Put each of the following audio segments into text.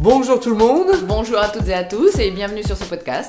Bonjour tout le monde. Bonjour à toutes et à tous et bienvenue sur ce podcast.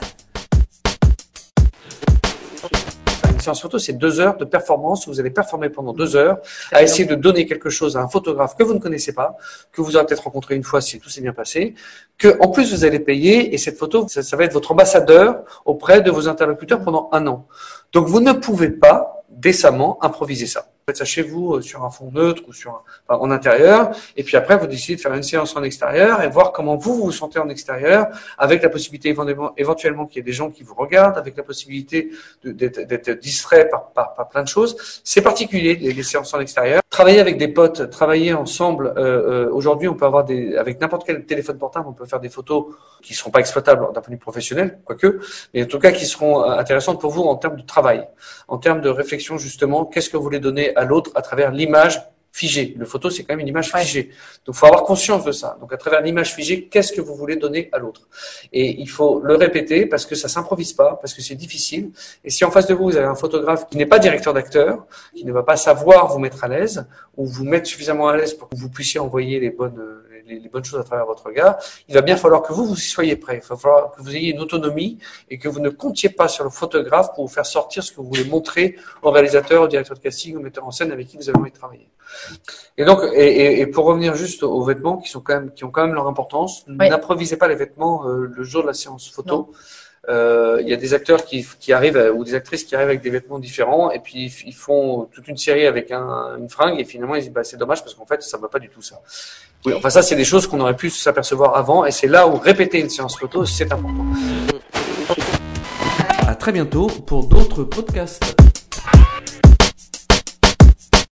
Une séance photo, c'est 2 heures de performance où vous allez performer pendant 2 heures à essayer de donner quelque chose à un photographe que vous ne connaissez pas, que vous aurez peut-être rencontré une fois si tout s'est bien passé, que en plus vous allez payer et cette photo, ça va être votre ambassadeur auprès de vos interlocuteurs pendant 1 an. Donc vous ne pouvez pas décemment improviser ça. Vous faites ça chez vous sur un fond neutre ou en intérieur, et puis après vous décidez de faire une séance en extérieur et voir comment vous vous sentez en extérieur, avec la possibilité éventuellement qu'il y ait des gens qui vous regardent, avec la possibilité d'être distrait par plein de choses. C'est particulier les séances en extérieur. Travailler avec des potes, travailler ensemble. Aujourd'hui, on peut avoir avec n'importe quel téléphone portable, on peut faire des photos qui seront pas exploitables d'un point de vue professionnel, quoique, mais en tout cas qui seront intéressantes pour vous en termes de travail, en termes de réflexion justement. Qu'est-ce que vous voulez donner à l'autre à travers l'image figée. Le photo, c'est quand même une image figée. Donc, il faut avoir conscience de ça. Donc, à travers l'image figée, qu'est-ce que vous voulez donner à l'autre? Et il faut le répéter parce que ça s'improvise pas, parce que c'est difficile. Et si en face de vous, vous avez un photographe qui n'est pas directeur d'acteur, qui ne va pas savoir vous mettre à l'aise ou vous mettre suffisamment à l'aise pour que vous puissiez envoyer les bonnes choses à travers votre regard, il va bien falloir que vous y soyez prêt. Il va falloir que vous ayez une autonomie et que vous ne comptiez pas sur le photographe pour vous faire sortir ce que vous voulez montrer au réalisateur, au directeur de casting, au metteur en scène avec qui vous avez envie de travailler. Et donc, et pour revenir juste aux vêtements qui ont quand même leur importance, n'improvisez pas les vêtements le jour de la séance photo. Il y a des acteurs qui arrivent ou des actrices qui arrivent avec des vêtements différents et puis ils font toute une série avec une fringue et finalement ils disent c'est dommage parce qu'en fait ça va pas du tout ça. Oui, enfin ça c'est des choses qu'on aurait pu s'apercevoir avant et c'est là où répéter une séance photo c'est important. À très bientôt pour d'autres podcasts.